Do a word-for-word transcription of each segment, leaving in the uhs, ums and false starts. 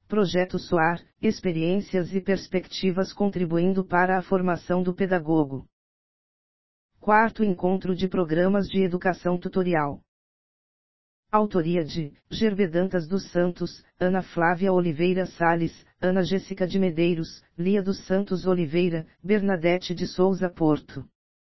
Projeto SOAR, experiências e perspectivas contribuindo para a formação do pedagogo. Quarto Encontro de Programas de Educação Tutorial. Autoria de Gerbedantas dos Santos, Ana Flávia Oliveira Sales, Ana Jéssica de Medeiros, Lia dos Santos Oliveira, Bernadette de Souza Porto.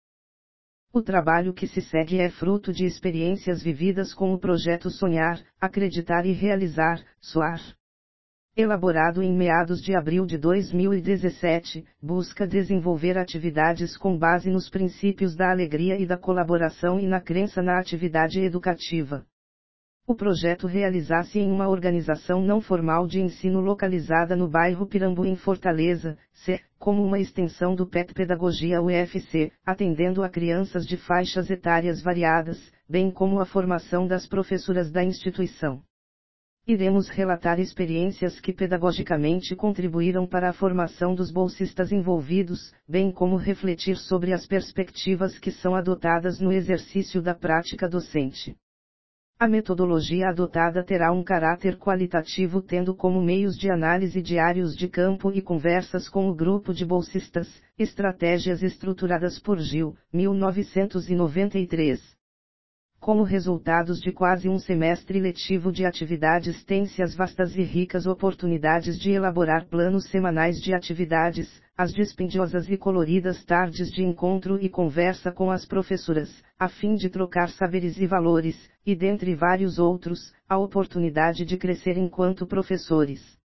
O trabalho que se segue é fruto de experiências vividas com o projeto Sonhar, Acreditar e Realizar, SOAR. Elaborado em meados de abril de dois mil e dezessete, busca desenvolver atividades com base nos princípios da alegria e da colaboração e na crença na atividade educativa. O projeto realiza-se em uma organização não formal de ensino localizada no bairro Pirambu em Fortaleza, C, como uma extensão do P E T Pedagogia U F C, atendendo a crianças de faixas etárias variadas, bem como a formação das professoras da instituição. Iremos relatar experiências que pedagogicamente contribuíram para a formação dos bolsistas envolvidos, bem como refletir sobre as perspectivas que são adotadas no exercício da prática docente. A metodologia adotada terá um caráter qualitativo, tendo como meios de análise diários de campo e conversas com o grupo de bolsistas, estratégias estruturadas por Gil, mil novecentos e noventa e três. Como resultados de quase um semestre letivo de atividades, tem-se as vastas e ricas oportunidades de elaborar planos semanais de atividades, as dispendiosas e coloridas tardes de encontro e conversa com as professoras, a fim de trocar saberes e valores, e dentre vários outros, a oportunidade de crescer enquanto professores.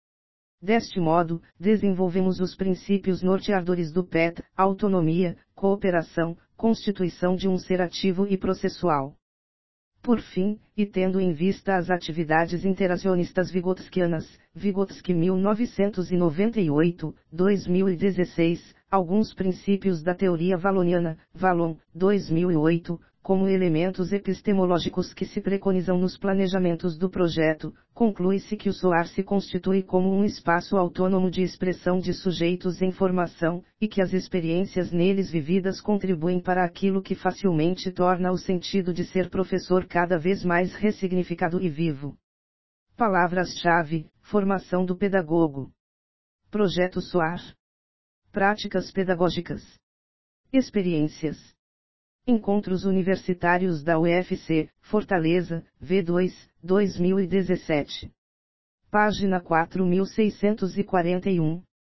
Deste modo, desenvolvemos os princípios norteadores do P E T, autonomia, cooperação, constituição de um ser ativo e processual. Por fim, e tendo em vista as atividades interacionistas vigotskianas, Vygotsky mil novecentos e noventa e oito, dois mil e dezesseis, alguns princípios da teoria valoniana, Valon, dois mil e oito, como elementos epistemológicos que se preconizam nos planejamentos do projeto, conclui-se que o SOAR se constitui como um espaço autônomo de expressão de sujeitos em formação, e que as experiências neles vividas contribuem para aquilo que facilmente torna o sentido de ser professor cada vez mais ressignificado e vivo. Palavras-chave: formação do pedagogo. Projeto SOAR. Práticas pedagógicas. Experiências. Encontros Universitários da U F C, Fortaleza, V dois, dois mil e dezessete. Página quatro mil seiscentos e quarenta e um.